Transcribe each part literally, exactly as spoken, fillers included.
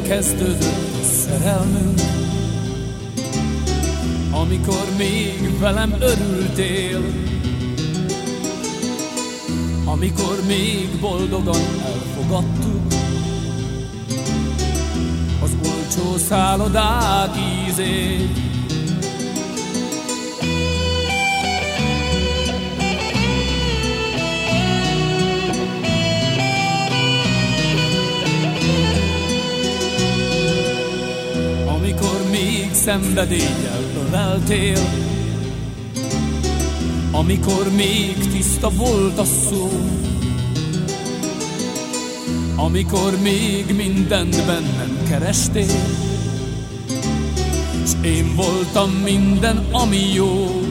kezdődött a szerelmünk, amikor még velem örültél, amikor még boldogan elfogadtuk az olcsó szállodák ízét. Amikor még szenvedéllyel öleltél, amikor még tiszta volt a szó, amikor még mindent bennem kerestél, s én voltam minden, ami jó.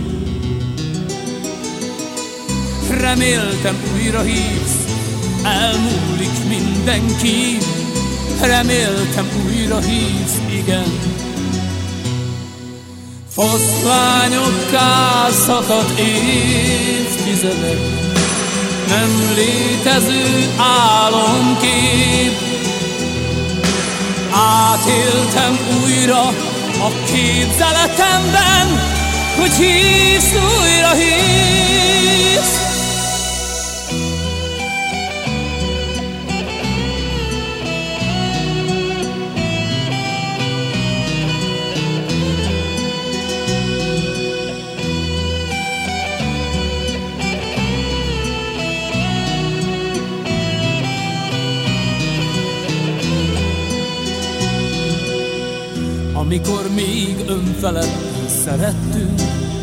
Reméltem újra hívsz, elmúlik mindenki, reméltem újra hívsz, igen. Foszlányokká szakadt évtizedek, nem létező álomkép. Átéltem újra a képzeletemben, hogy hívsz, újra hívsz. Amikor még önfeledten szerettünk,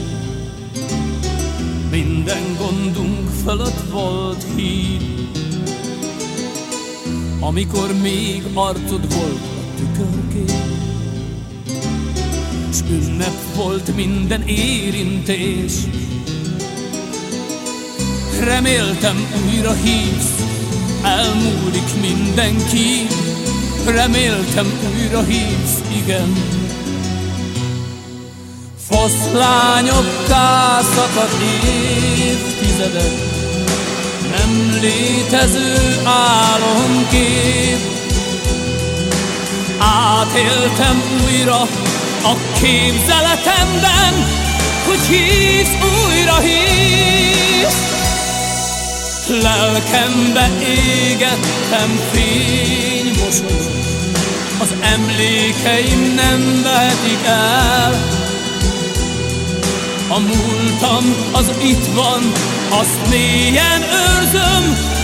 minden gondunk fölött volt híd. Amikor még arcod volt a tükörkép, s ünnep volt minden érintés. Reméltem újra hívsz, elmúlik mindenki, reméltem újra hívsz, igen. Foszlányokká szakadt évtizedek, nem létező álomkép. Átéltem újra a képzeletemben, hogy hívsz, újra hívsz. Lelkembe égettem fénymosolyot, az emlékeim nem vehetik el. A múltam az itt van, azt mélyen őrzöm,